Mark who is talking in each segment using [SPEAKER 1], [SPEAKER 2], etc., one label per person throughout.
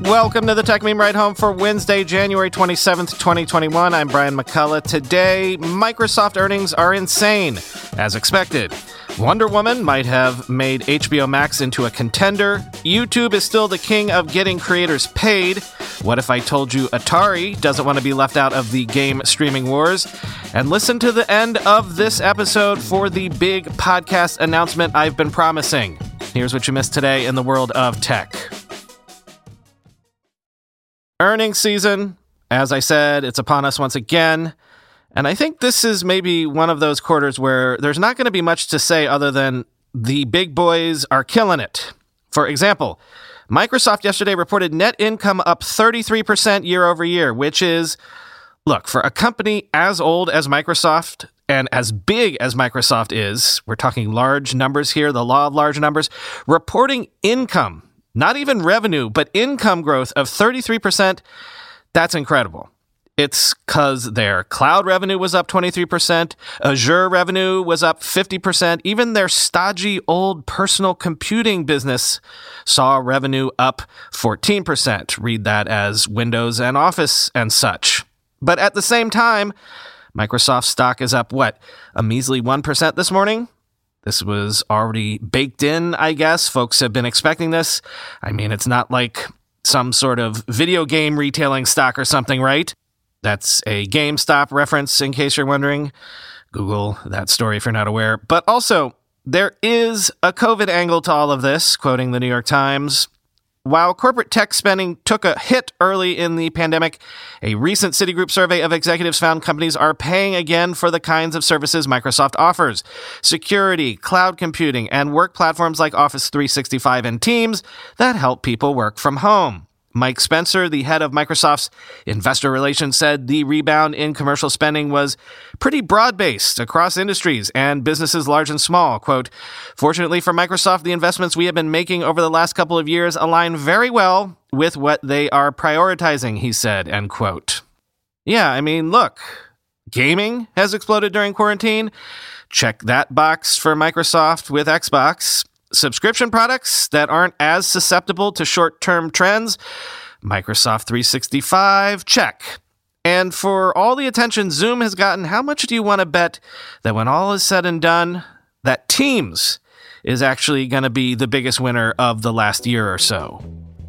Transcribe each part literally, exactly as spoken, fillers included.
[SPEAKER 1] Welcome to the Tech Meme Ride Home for Wednesday, January twenty-seventh, twenty twenty-one. I'm Brian McCullough. Today, Microsoft earnings are insane, as expected. Wonder Woman might have made H B O Max into a contender. YouTube is still the king of getting creators paid. What if I told you Atari doesn't want to be left out of the game streaming wars? And listen to the end of this episode for the big podcast announcement I've been promising. Here's what you missed today in the world of tech. Earnings season, as I said, it's upon us once again. And I think this is maybe one of those quarters where there's not going to be much to say other than the big boys are killing it. For example, Microsoft yesterday reported net income up thirty-three percent year over year, which is, look, for a company as old as Microsoft and as big as Microsoft is, we're talking large numbers here, the law of large numbers, reporting income, not even revenue, but income growth of thirty-three percent, that's incredible. It's because their cloud revenue was up twenty-three percent, Azure revenue was up fifty percent, even their stodgy old personal computing business saw revenue up fourteen percent. Read that as Windows and Office and such. But at the same time, Microsoft stock is up, what, a measly one percent this morning? This was already baked in, I guess. Folks have been expecting this. I mean, it's not like some sort of video game retailing stock or something, right? That's a GameStop reference, in case you're wondering. Google that story if you're not aware. But also, there is a COVID angle to all of this, quoting the New York Times. While corporate tech spending took a hit early in the pandemic, a recent Citigroup survey of executives found companies are paying again for the kinds of services Microsoft offers: security, cloud computing, and work platforms like Office three sixty-five and Teams that help people work from home. Mike Spencer, the head of Microsoft's investor relations, said the rebound in commercial spending was pretty broad-based across industries and businesses large and small. Quote, "Fortunately for Microsoft, the investments we have been making over the last couple of years align very well with what they are prioritizing," he said, end quote. Yeah, I mean, look, gaming has exploded during quarantine. Check that box for Microsoft with Xbox. Subscription products that aren't as susceptible to short-term trends, Microsoft three sixty-five, check. And for all the attention Zoom has gotten, how much do you want to bet that when all is said and done, that Teams is actually going to be the biggest winner of the last year or so?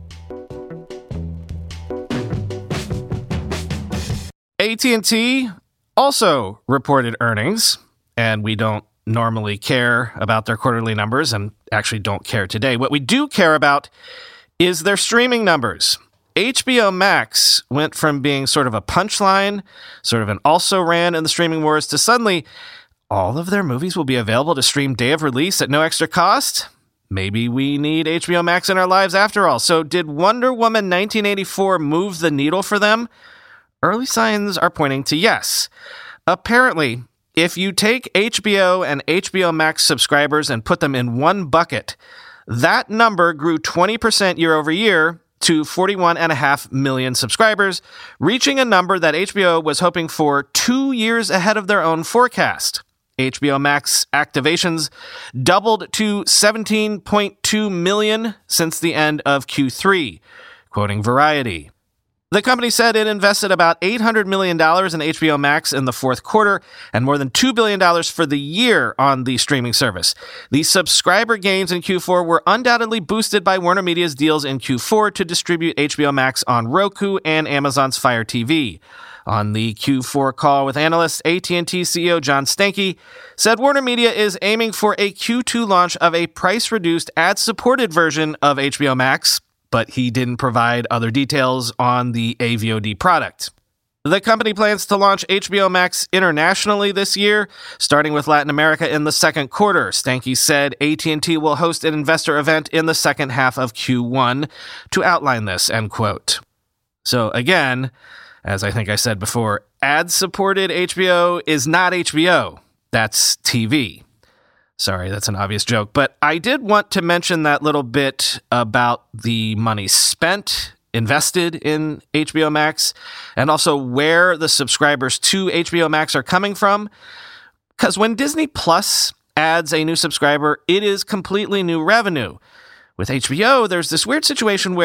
[SPEAKER 1] A T and T also reported earnings, and we don't normally care about their quarterly numbers and actually don't care today. What we do care about is their streaming numbers. H B O Max went from being sort of a punchline, sort of an also-ran in the streaming wars, to suddenly all of their movies will be available to stream day of release at no extra cost. Maybe we need H B O Max in our lives after all. So did Wonder Woman nineteen eighty-four move the needle for them? Early signs are pointing to yes. Apparently, if you take H B O and H B O Max subscribers and put them in one bucket, that number grew twenty percent year over year to forty-one point five million subscribers, reaching a number that H B O was hoping for two years ahead of their own forecast. H B O Max activations doubled to seventeen point two million since the end of Q three, quoting Variety. The company said it invested about eight hundred million dollars in H B O Max in the fourth quarter and more than two billion dollars for the year on the streaming service. The subscriber gains in Q four were undoubtedly boosted by Warner Media's deals in Q four to distribute H B O Max on Roku and Amazon's Fire T V. On the Q four call with analysts, A T and T C E O John Stankey said Warner Media is aiming for a Q two launch of a price-reduced, ad-supported version of H B O Max, but he didn't provide other details on the A V O D product. The company plans to launch H B O Max internationally this year, starting with Latin America in the second quarter. Stankey said A T and T will host an investor event in the second half of Q one to outline this, end quote. So again, as I think I said before, ad-supported H B O is not H B O. That's T V. Sorry, that's an obvious joke, but I did want to mention that little bit about the money spent, invested in H B O Max, and also where the subscribers to H B O Max are coming from. Because when Disney Plus adds a new subscriber, it is completely new revenue. With H B O, there's this weird situation where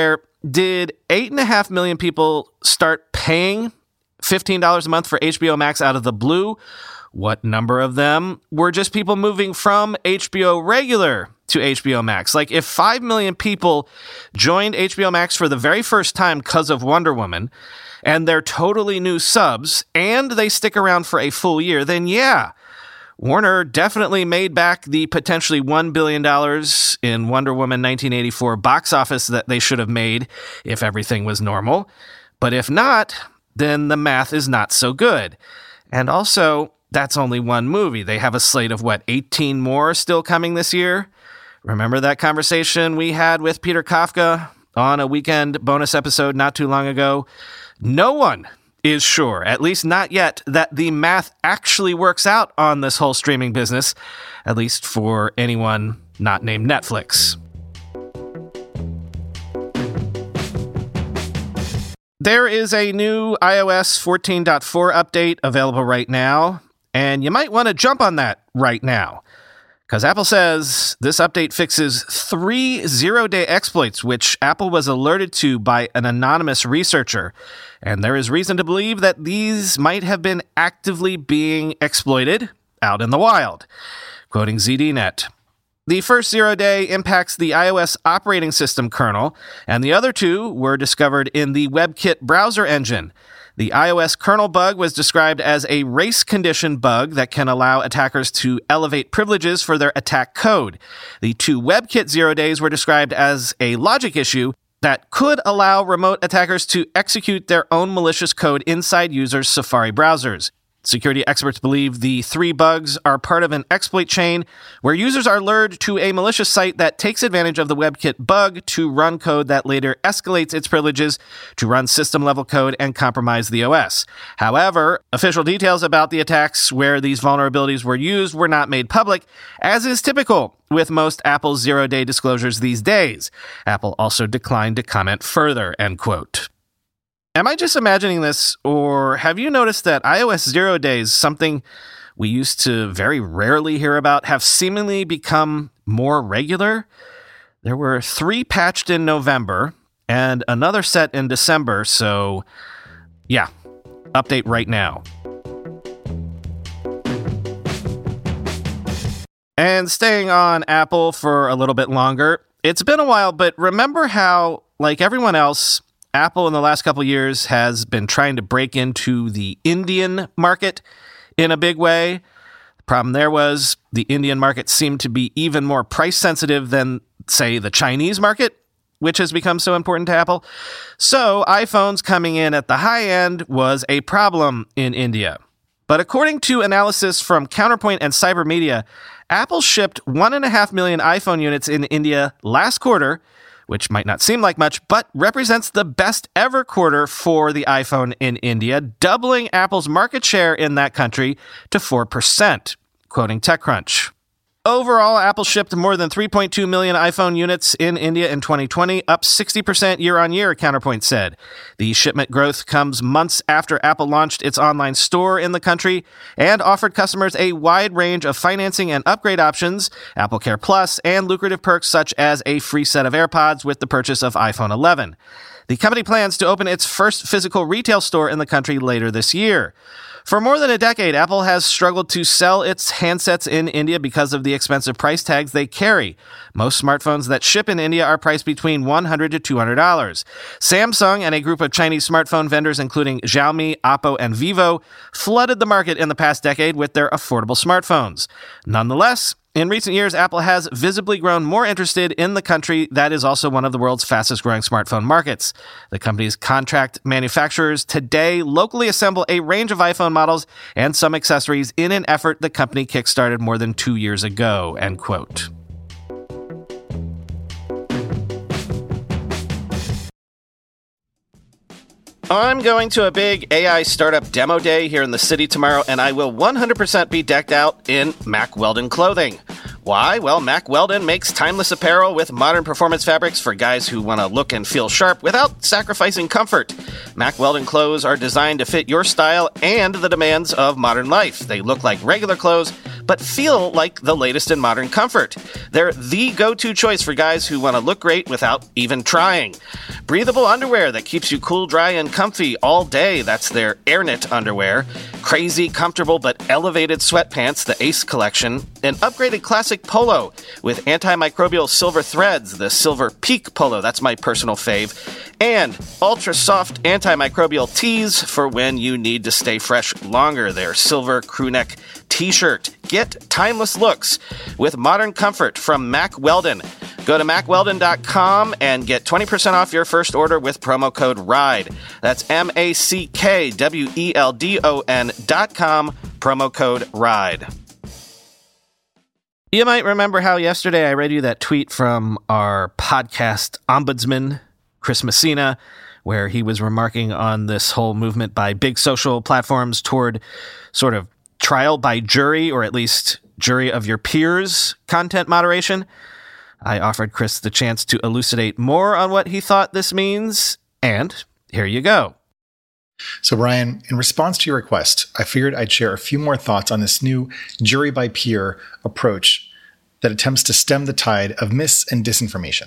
[SPEAKER 1] did eight point five million people start paying fifteen dollars a month for H B O Max out of the blue? What number of them were just people moving from H B O regular to H B O Max? Like, if five million people joined H B O Max for the very first time because of Wonder Woman, and they're totally new subs, and they stick around for a full year, then yeah, Warner definitely made back the potentially one billion dollars in Wonder Woman nineteen eighty-four box office that they should have made if everything was normal. But if not, then the math is not so good. And also, that's only one movie. They have a slate of, what, eighteen more still coming this year? Remember that conversation we had with Peter Kafka on a weekend bonus episode not too long ago? No one is sure, at least not yet, that the math actually works out on this whole streaming business, at least for anyone not named Netflix. There is a new i O S fourteen point four update available right now, and you might want to jump on that right now, because Apple says this update fixes three zero-day exploits, which Apple was alerted to by an anonymous researcher, and there is reason to believe that these might have been actively being exploited out in the wild. Quoting Z D Net, the first zero-day impacts the iOS operating system kernel, and the other two were discovered in the WebKit browser engine. The iOS kernel bug was described as a race condition bug that can allow attackers to elevate privileges for their attack code. The two WebKit zero days were described as a logic issue that could allow remote attackers to execute their own malicious code inside users' Safari browsers. Security experts believe the three bugs are part of an exploit chain where users are lured to a malicious site that takes advantage of the WebKit bug to run code that later escalates its privileges to run system-level code and compromise the O S. However, official details about the attacks where these vulnerabilities were used were not made public, as is typical with most Apple's zero-day disclosures these days. Apple also declined to comment further, end quote. Am I just imagining this, or have you noticed that iOS zero days, something we used to very rarely hear about, have seemingly become more regular? There were three patched in November and another set in December, so yeah, update right now. And staying on Apple for a little bit longer, it's been a while, but remember how, like everyone else, Apple in the last couple years has been trying to break into the Indian market in a big way. The problem there was the Indian market seemed to be even more price sensitive than, say, the Chinese market, which has become so important to Apple. So iPhones coming in at the high end was a problem in India. But according to analysis from Counterpoint and Cybermedia, Apple shipped one point five million iPhone units in India last quarter, which might not seem like much, but represents the best ever quarter for the iPhone in India, doubling Apple's market share in that country to four percent, quoting TechCrunch. Overall, Apple shipped more than three point two million iPhone units in India in twenty twenty, up sixty percent year-on-year, Counterpoint said. The shipment growth comes months after Apple launched its online store in the country and offered customers a wide range of financing and upgrade options, Apple Care Plus, and lucrative perks such as a free set of AirPods with the purchase of iPhone eleven. The company plans to open its first physical retail store in the country later this year. For more than a decade, Apple has struggled to sell its handsets in India because of the expensive price tags they carry. Most smartphones that ship in India are priced between one hundred dollars to two hundred dollars. Samsung and a group of Chinese smartphone vendors, including Xiaomi, Oppo, and Vivo, flooded the market in the past decade with their affordable smartphones. Nonetheless, in recent years, Apple has visibly grown more interested in the country that is also one of the world's fastest-growing smartphone markets. The company's contract manufacturers today locally assemble a range of iPhone models and some accessories in an effort the company kickstarted more than two years ago, end quote. I'm going to a big A I startup demo day here in the city tomorrow, and I will one hundred percent be decked out in Mack Weldon clothing. Why? Well, Mack Weldon makes timeless apparel with modern performance fabrics for guys who want to look and feel sharp without sacrificing comfort. Mack Weldon clothes are designed to fit your style and the demands of modern life. They look like regular clothes, but feel like the latest in modern comfort. They're the go-to choice for guys who want to look great without even trying. Breathable underwear that keeps you cool, dry, and comfy all day. That's their AirKnit underwear. Crazy, comfortable, but elevated sweatpants, the Ace collection. An upgraded classic polo with antimicrobial silver threads, the Silver Peak polo. That's my personal fave. And ultra-soft antimicrobial tees for when you need to stay fresh longer. Their silver crewneck t-shirt. Get timeless looks with modern comfort from Mack Weldon. Go to mack weldon dot com and get twenty percent off your first order with promo code RIDE. That's M A C K W E L D O N dot com, promo code RIDE. You might remember how yesterday I read you that tweet from our podcast ombudsman, Chris Messina, where he was remarking on this whole movement by big social platforms toward sort of trial by jury, or at least jury of your peers content moderation. I offered Chris the chance to elucidate more on what he thought this means, and here you go.
[SPEAKER 2] So, Brian, in response to your request, I figured I'd share a few more thoughts on this new jury by peer approach that attempts to stem the tide of mis and disinformation.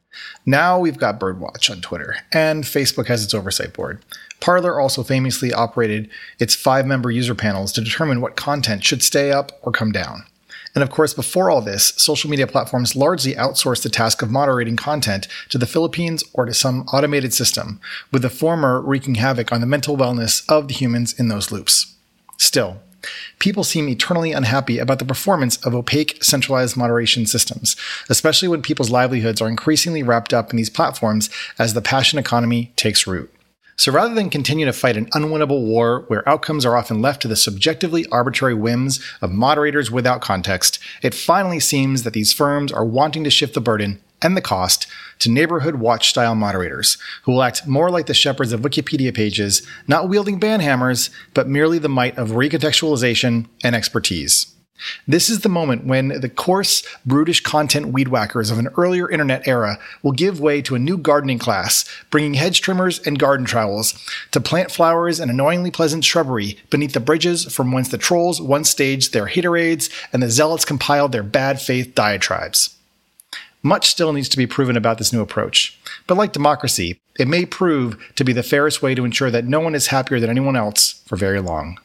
[SPEAKER 2] Now we've got Birdwatch on Twitter, and Facebook has its oversight board. Parler also famously operated its five-member user panels to determine what content should stay up or come down. And of course, before all this, social media platforms largely outsourced the task of moderating content to the Philippines or to some automated system, with the former wreaking havoc on the mental wellness of the humans in those loops. Still, people seem eternally unhappy about the performance of opaque, centralized moderation systems, especially when people's livelihoods are increasingly wrapped up in these platforms as the passion economy takes root. So rather than continue to fight an unwinnable war where outcomes are often left to the subjectively arbitrary whims of moderators without context, it finally seems that these firms are wanting to shift the burden and the cost to neighborhood watch-style moderators, who will act more like the shepherds of Wikipedia pages, not wielding banhammers, but merely the might of recontextualization and expertise. This is the moment when the coarse, brutish content weed whackers of an earlier internet era will give way to a new gardening class, bringing hedge trimmers and garden trowels to plant flowers and annoyingly pleasant shrubbery beneath the bridges from whence the trolls once staged their haterades and the zealots compiled their bad faith diatribes. Much still needs to be proven about this new approach, but like democracy, it may prove to be the fairest way to ensure that no one is happier than anyone else for very long.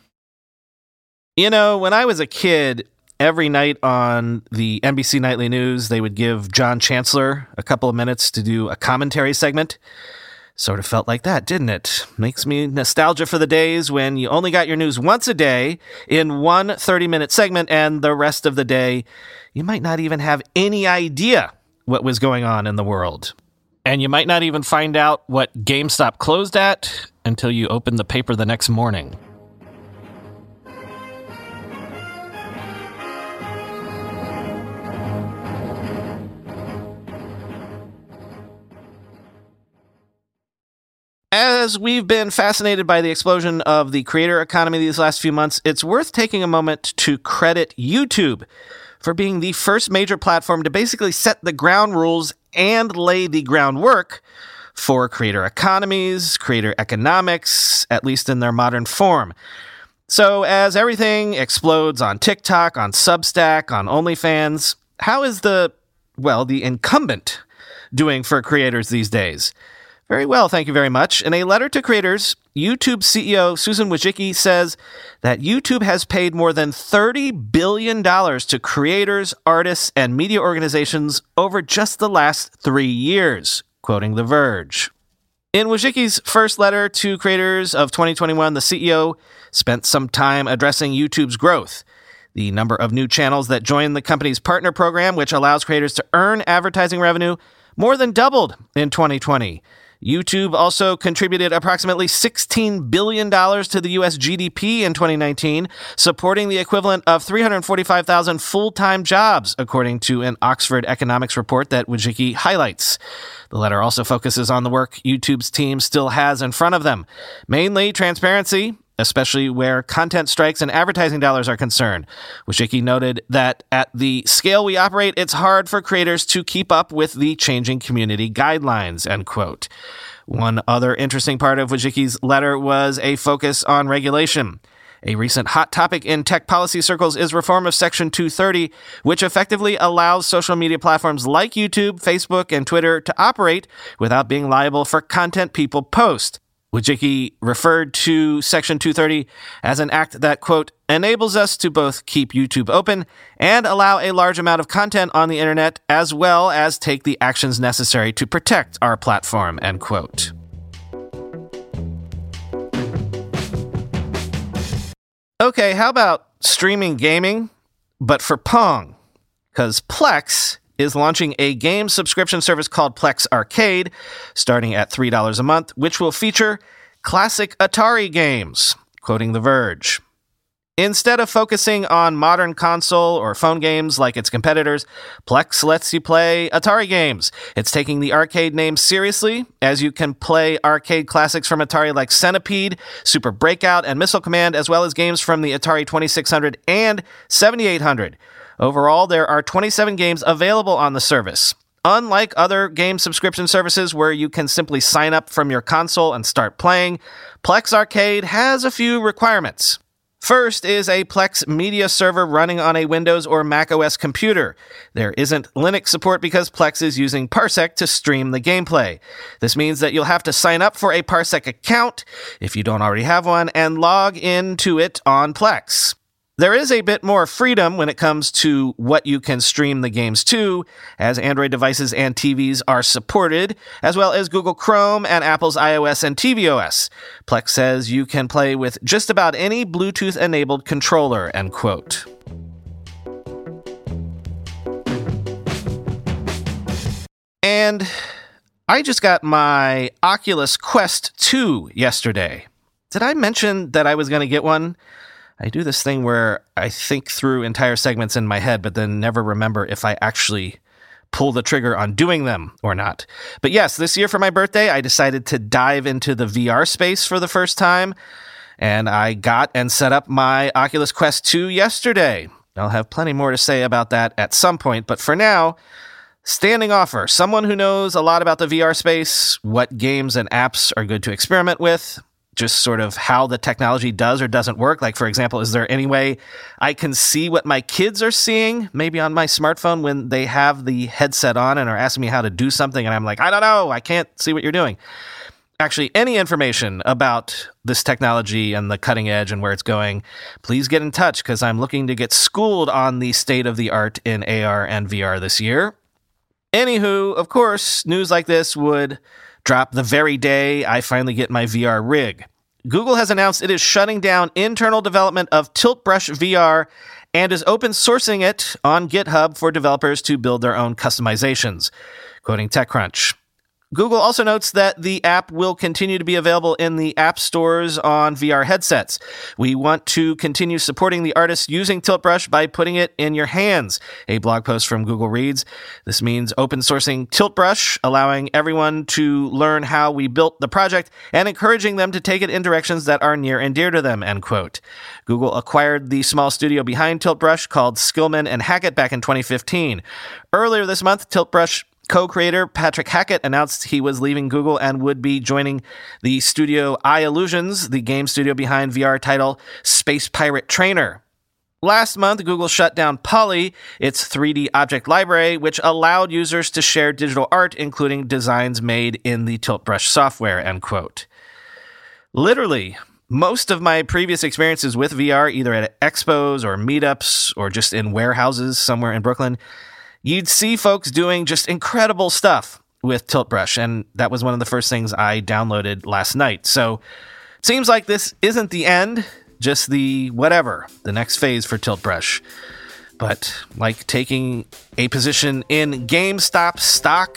[SPEAKER 1] You know, when I was a kid, every night on the N B C Nightly News, they would give John Chancellor a couple of minutes to do a commentary segment. Sort of felt like that, didn't it? Makes me nostalgia for the days when you only got your news once a day in one thirty-minute segment, and the rest of the day, you might not even have any idea what was going on in the world. And you might not even find out what GameStop closed at until you open the paper the next morning. As we've been fascinated by the explosion of the creator economy these last few months, it's worth taking a moment to credit YouTube for being the first major platform to basically set the ground rules and lay the groundwork for creator economies, creator economics, at least in their modern form. So as everything explodes on TikTok, on Substack, on OnlyFans, how is the, well, the incumbent doing for creators these days? Very well, thank you very much. In a letter to creators, YouTube C E O Susan Wojcicki says that YouTube has paid more than thirty billion dollars to creators, artists, and media organizations over just the last three years, quoting The Verge. In Wojcicki's first letter to creators of twenty twenty-one, the C E O spent some time addressing YouTube's growth. The number of new channels that joined the company's partner program, which allows creators to earn advertising revenue, more than doubled in twenty twenty. YouTube also contributed approximately sixteen billion dollars to the U S G D P in twenty nineteen, supporting the equivalent of three hundred forty-five thousand full-time jobs, according to an Oxford economics report that Wojcicki highlights. The letter also focuses on the work YouTube's team still has in front of them, mainly transparency, especially where content strikes and advertising dollars are concerned. Wojcicki noted that at the scale we operate, it's hard for creators to keep up with the changing community guidelines, end quote. One other interesting part of Wojcicki's letter was a focus on regulation. A recent hot topic in tech policy circles is reform of Section two thirty, which effectively allows social media platforms like YouTube, Facebook, and Twitter to operate without being liable for content people post. Wojcicki referred to Section two thirty as an act that, quote, enables us to both keep YouTube open and allow a large amount of content on the internet, as well as take the actions necessary to protect our platform, end quote. Okay, how about streaming gaming, but for Pong? Because Plex is launching a game subscription service called Plex Arcade, starting at three dollars a month, which will feature classic Atari games, quoting The Verge. Instead of focusing on modern console or phone games like its competitors, Plex lets you play Atari games. It's taking the arcade name seriously, as you can play arcade classics from Atari like Centipede, Super Breakout, and Missile Command, as well as games from the Atari twenty-six hundred and seventy-eight hundred. Overall, there are twenty-seven games available on the service. Unlike other game subscription services where you can simply sign up from your console and start playing, Plex Arcade has a few requirements. First is a Plex media server running on a Windows or macOS computer. There isn't Linux support because Plex is using Parsec to stream the gameplay. This means that you'll have to sign up for a Parsec account, if you don't already have one, and log into it on Plex. There is a bit more freedom when it comes to what you can stream the games to, as Android devices and T Vs are supported, as well as Google Chrome and Apple's iOS and tvOS. Plex says you can play with just about any Bluetooth-enabled controller, end quote. And I just got my Oculus Quest two yesterday. Did I mention that I was going to get one? I do this thing where I think through entire segments in my head, but then never remember if I actually pull the trigger on doing them or not. But yes, this year for my birthday, I decided to dive into the V R space for the first time, and I got and set up my Oculus Quest two yesterday. I'll have plenty more to say about that at some point, but for now, standing offer, someone who knows a lot about the V R space, what games and apps are good to experiment with, just sort of how the technology does or doesn't work. Like, for example, is there any way I can see what my kids are seeing, maybe on my smartphone when they have the headset on and are asking me how to do something, and I'm like, I don't know, I can't see what you're doing. Actually, any information about this technology and the cutting edge and where it's going, please get in touch, because I'm looking to get schooled on the state of the art in A R and V R this year. Anywho, of course, news like this would drop the very day I finally get my V R rig. Google has announced it is shutting down internal development of Tilt Brush V R and is open sourcing it on GitHub for developers to build their own customizations, quoting TechCrunch. Google also notes that the app will continue to be available in the app stores on V R headsets. We want to continue supporting the artists using Tilt Brush by putting it in your hands, a blog post from Google reads. This means open sourcing Tilt Brush, allowing everyone to learn how we built the project and encouraging them to take it in directions that are near and dear to them, end quote. Google acquired the small studio behind Tilt Brush called Skillman and Hackett back in twenty fifteen. Earlier this month, Tilt Brush co-creator Patrick Hackett announced he was leaving Google and would be joining the studio iLlusions, the game studio behind V R title Space Pirate Trainer. Last month, Google shut down Poly, its three D object library, which allowed users to share digital art, including designs made in the Tilt Brush software, end quote. Literally, most of my previous experiences with V R, either at expos or meetups or just in warehouses somewhere in Brooklyn, you'd see folks doing just incredible stuff with Tilt Brush, and that was one of the first things I downloaded last night. So it seems like this isn't the end, just the whatever, the next phase for Tilt Brush. But like taking a position in GameStop stock,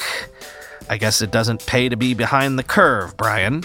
[SPEAKER 1] I guess it doesn't pay to be behind the curve, Brian.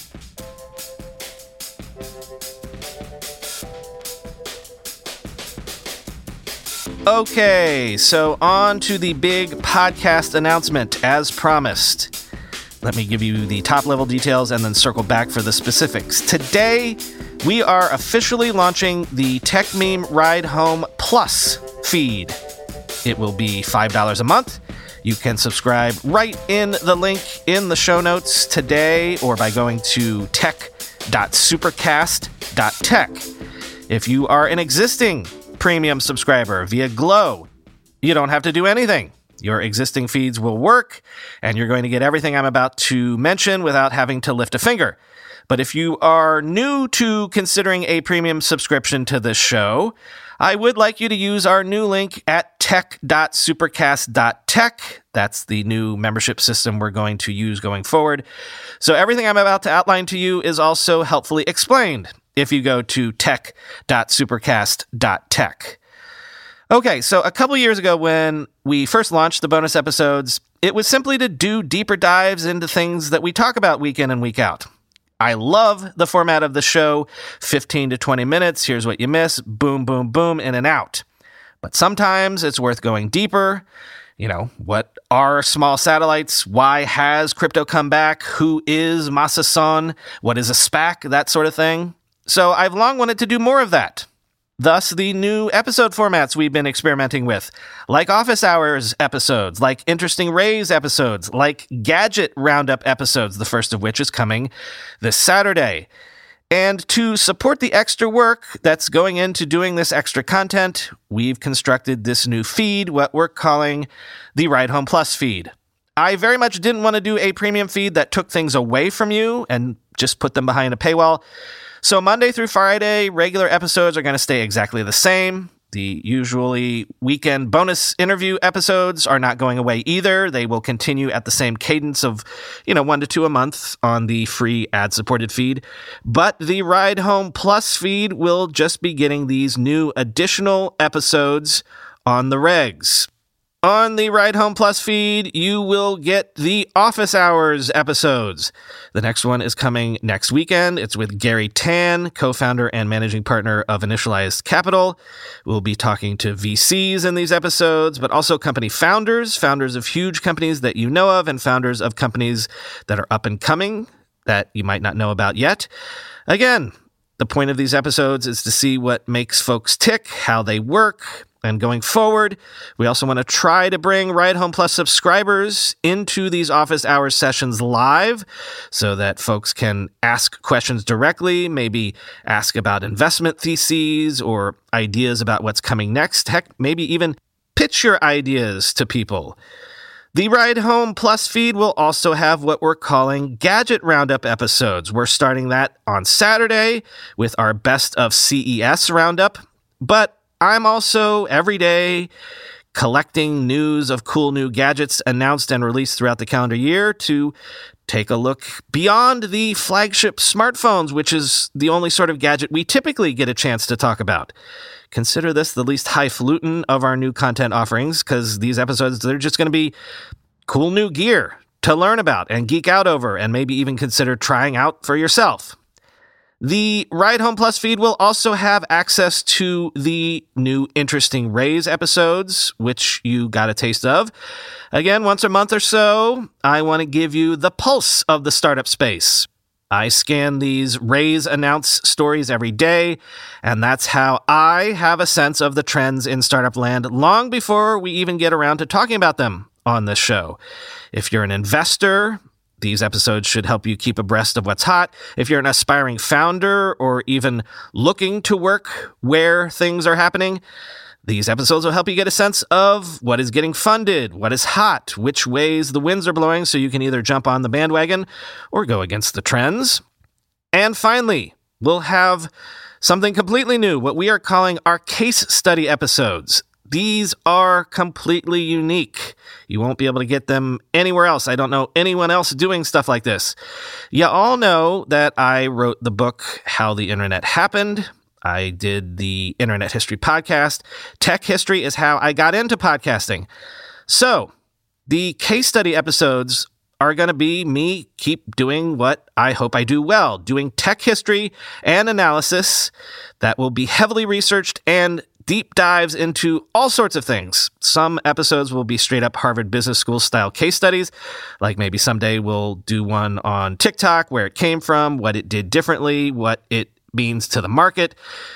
[SPEAKER 1] Okay, so on to the big podcast announcement, as promised. Let me give you the top-level details and then circle back for the specifics. Today, we are officially launching the TechMeme Ride Home Plus feed. It will be five dollars a month. You can subscribe right in the link in the show notes today or by going to tech dot supercast dot tech. If you are an existing premium subscriber via Glow, you don't have to do anything. Your existing feeds will work, and you're going to get everything I'm about to mention without having to lift a finger. But if you are new to considering a premium subscription to this show, I would like you to use our new link at tech dot supercast dot tech. That's the new membership system we're going to use going forward. So everything I'm about to outline to you is also helpfully explained if you go to tech dot supercast dot tech. Okay, so a couple years ago when we first launched the bonus episodes, it was simply to do deeper dives into things that we talk about week in and week out. I love the format of the show, fifteen to twenty minutes, here's what you miss, boom, boom, boom, in and out. But sometimes it's worth going deeper. You know, what are small satellites? Why has crypto come back? Who is Masa Son? What is a SPAC? That sort of thing. So I've long wanted to do more of that. Thus, the new episode formats we've been experimenting with, like Office Hours episodes, like Interesting Rays episodes, like Gadget Roundup episodes, the first of which is coming this Saturday. And to support the extra work that's going into doing this extra content, we've constructed this new feed, what we're calling the Ride Home Plus feed. I very much didn't want to do a premium feed that took things away from you and just put them behind a paywall. So Monday through Friday, regular episodes are going to stay exactly the same. The usually weekend bonus interview episodes are not going away either. They will continue at the same cadence of, you know, one to two a month on the free ad-supported feed. But the Ride Home Plus feed will just be getting these new additional episodes on the regs. On the Ride Home Plus feed, you will get the Office Hours episodes. The next one is coming next weekend. It's with Gary Tan, co-founder and managing partner of Initialized Capital. We'll be talking to V Cs in these episodes, but also company founders, founders of huge companies that you know of, and founders of companies that are up and coming that you might not know about yet. Again, the point of these episodes is to see what makes folks tick, how they work. And going forward, we also want to try to bring Ride Home Plus subscribers into these office hours sessions live so that folks can ask questions directly, maybe ask about investment theses or ideas about what's coming next. Heck, maybe even pitch your ideas to people. The Ride Home Plus feed will also have what we're calling Gadget Roundup episodes. We're starting that on Saturday with our Best of C E S Roundup, but I'm also every day collecting news of cool new gadgets announced and released throughout the calendar year to take a look beyond the flagship smartphones, which is the only sort of gadget we typically get a chance to talk about. Consider this the least highfalutin of our new content offerings, because these episodes, they're just going to be cool new gear to learn about and geek out over and maybe even consider trying out for yourself. The Ride Home Plus feed will also have access to the new Interesting Rays episodes, which you got a taste of. Again, once a month or so, I want to give you the pulse of the startup space. I scan these Rays announce stories every day, and that's how I have a sense of the trends in startup land long before we even get around to talking about them on this show. If you're an investor, these episodes should help you keep abreast of what's hot. If you're an aspiring founder or even looking to work where things are happening, these episodes will help you get a sense of what is getting funded, what is hot, which ways the winds are blowing, so you can either jump on the bandwagon or go against the trends. And finally, we'll have something completely new, what we are calling our case study episodes. These are completely unique. You won't be able to get them anywhere else. I don't know anyone else doing stuff like this. You all know that I wrote the book, How the Internet Happened. I did the Internet History podcast. Tech history is how I got into podcasting. So the case study episodes are going to be me keep doing what I hope I do well, doing tech history and analysis that will be heavily researched and deep dives into all sorts of things. Some episodes will be straight up Harvard Business School style case studies, like maybe someday we'll do one on TikTok, where it came from, what it did differently, what it means to the market.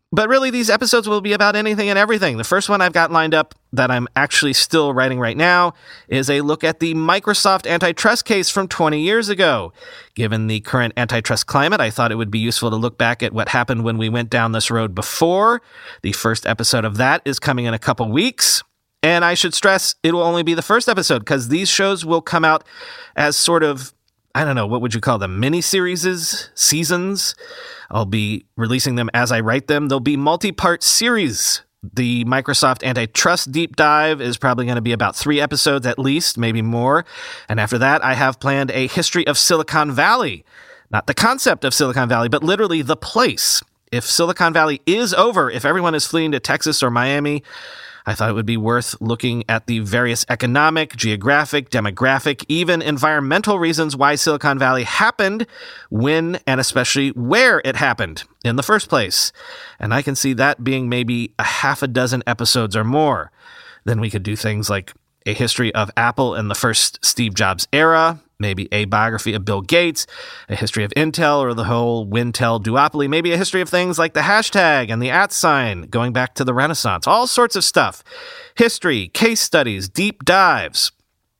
[SPEAKER 1] But really, these episodes will be about anything and everything. The first one I've got lined up that I'm actually still writing right now is a look at the Microsoft antitrust case from twenty years ago. Given the current antitrust climate, I thought it would be useful to look back at what happened when we went down this road before. The first episode of that is coming in a couple weeks. And I should stress, it will only be the first episode because these shows will come out as sort of, I don't know, what would you call them? Mini-series? Seasons? I'll be releasing them as I write them. They'll be multi-part series. The Microsoft Antitrust Deep Dive is probably going to be about three episodes at least, maybe more. And after that, I have planned a history of Silicon Valley. Not the concept of Silicon Valley, but literally the place. If Silicon Valley is over, if everyone is fleeing to Texas or Miami, I thought it would be worth looking at the various economic, geographic, demographic, even environmental reasons why Silicon Valley happened, when, and especially where it happened in the first place. And I can see that being maybe a half a dozen episodes or more. Then we could do things like a history of Apple in the first Steve Jobs era, maybe a biography of Bill Gates, a history of Intel or the whole Wintel duopoly, maybe a history of things like the hashtag and the at sign going back to the Renaissance, all sorts of stuff. History, case studies, deep dives.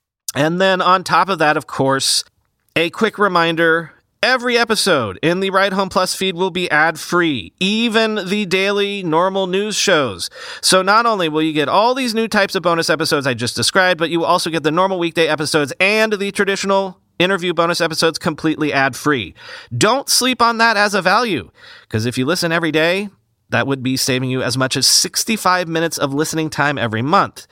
[SPEAKER 1] And then on top of that, of course, a quick reminder, every episode in the Ride Home Plus feed will be ad-free, even the daily normal news shows. So not only will you get all these new types of bonus episodes I just described, but you will also get the normal weekday episodes and the traditional interview bonus episodes completely ad-free. Don't sleep on that as a value, because if you listen every day, that would be saving you as much as sixty-five minutes of listening time every month.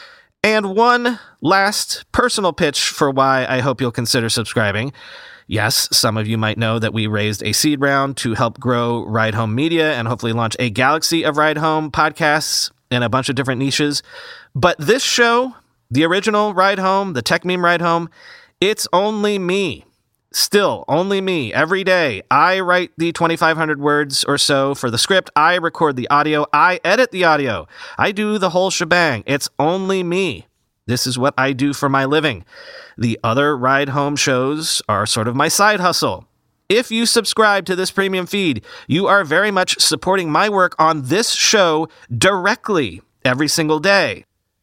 [SPEAKER 1] And one last personal pitch for why I hope you'll consider subscribing. Yes, some of you might know that we raised a seed round to help grow Ride Home Media and hopefully launch a galaxy of Ride Home podcasts in a bunch of different niches. But this show, the original Ride Home, the Tech Meme Ride Home, it's only me. Still, only me. Every day, I write the twenty-five hundred words or so for the script. I record the audio. I edit the audio. I do the whole shebang. It's only me. This is what I do for my living. The other Ride Home shows are sort of my side hustle. If you subscribe to this premium feed, you are very much supporting my work on this show directly every single day.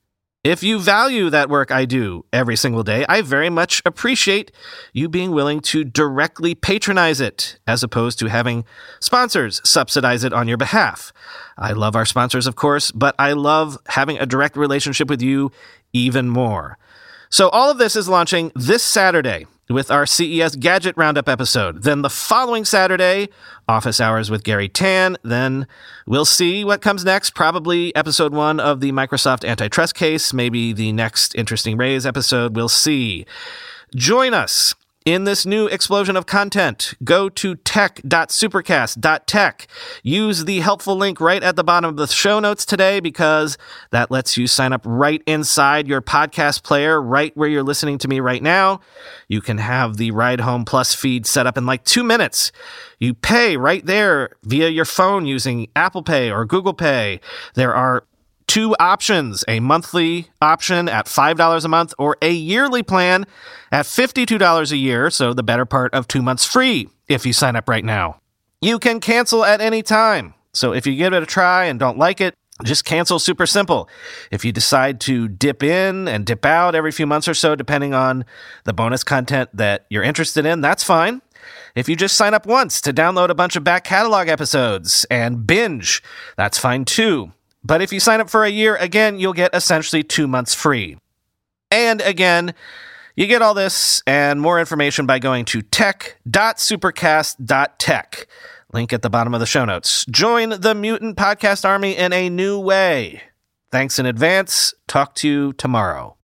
[SPEAKER 1] If you value that work I do every single day, I very much appreciate you being willing to directly patronize it, as opposed to having sponsors subsidize it on your behalf. I love our sponsors, of course, but I love having a direct relationship with you even more. So all of this is launching this Saturday with our C E S Gadget Roundup episode. Then the following Saturday, Office Hours with Gary Tan. Then we'll see what comes next. Probably episode one of the Microsoft antitrust case. Maybe the next Interesting Rays episode. We'll see. Join us in this new explosion of content. Go to tech dot supercast dot tech. Use the helpful link right at the bottom of the show notes today, because that lets you sign up right inside your podcast player, right where you're listening to me right now. You can have the Ride Home Plus feed set up in like two minutes. You pay right there via your phone using Apple Pay or Google Pay. There are two options, a monthly option at five dollars a month or a yearly plan at fifty-two dollars a year, so the better part of two months free if you sign up right now. You can cancel at any time, so if you give it a try and don't like it, just cancel. Super simple. If you decide to dip in and dip out every few months or so, depending on the bonus content that you're interested in, that's fine. If you just sign up once to download a bunch of back catalog episodes and binge, that's fine too. But if you sign up for a year, again, you'll get essentially two months free. And again, you get all this and more information by going to tech dot supercast dot tech. Link at the bottom of the show notes. Join the Mutant Podcast Army in a new way. Thanks in advance. Talk to you tomorrow.